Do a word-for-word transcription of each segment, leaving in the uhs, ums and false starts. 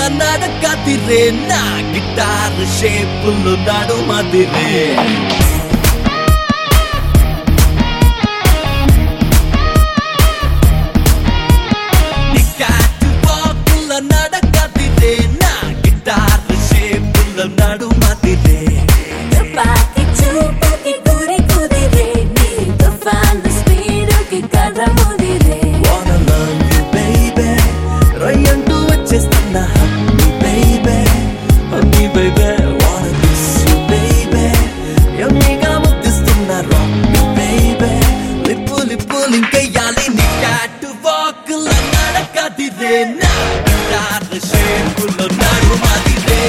నడకదిరే నా గిటార్ షేపులు నడుమదిరే నికాటు వాకుల నడకదిరే నా గిటార్ షేపులు నడుమదిరే తుపాకి చూపుకి గురి కుదిరే నీ తుఫాను స్పీడుకి కథ ముదిరే Wanna love you baby రయ్యంటూ వచ్చేస్తున్నా హమ్మీ baby హమ్మీ baby Wanna kiss you baby యమ్మీగా ముద్దిస్తున్నా rock me baby lip lip లింకెయ్యాలి నికాటు వాకుల నడకదిరే నా గిటార్ షేపులో నడుమదిరే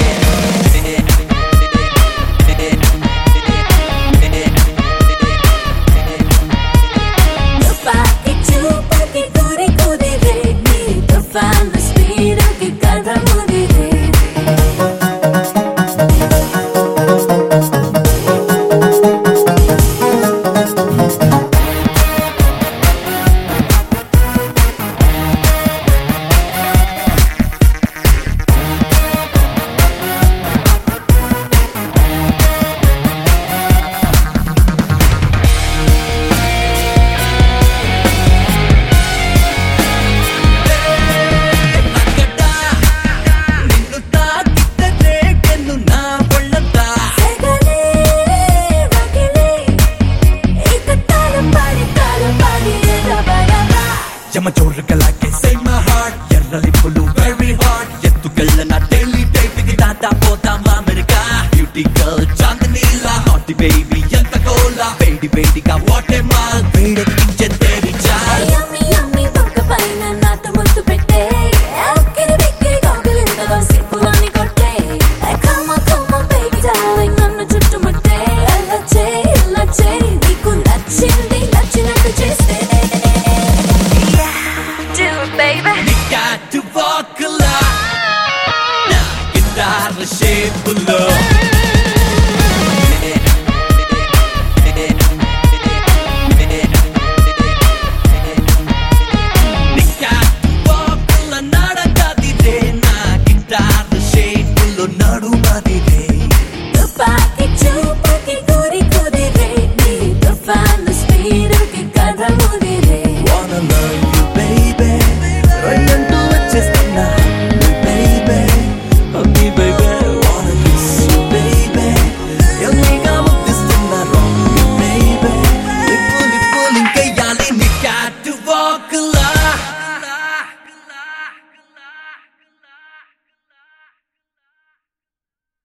తుపాకి చూపుకి గురి కుదిరే నీ తుఫాను స్పీడుకి కథ ముదిరే అక్కడా నిన్ను తాకితే రేగెను నా ఒళ్ళంతా సెగలే వగిలే ఇక తలపడి తలపడి ఎగబడరా యమ చోరుకలాగే say my heart ఎర్ర లిప్పులు very hard ఎత్తుకెళ్ళ నా డైలీ డైట్కి దాటా పోతామా అమెరికా బ్యూటీ గర్ల్ చాందనీలా హాట్ బేబీ ఎంత కోలా వేడి వేడిగా వాటే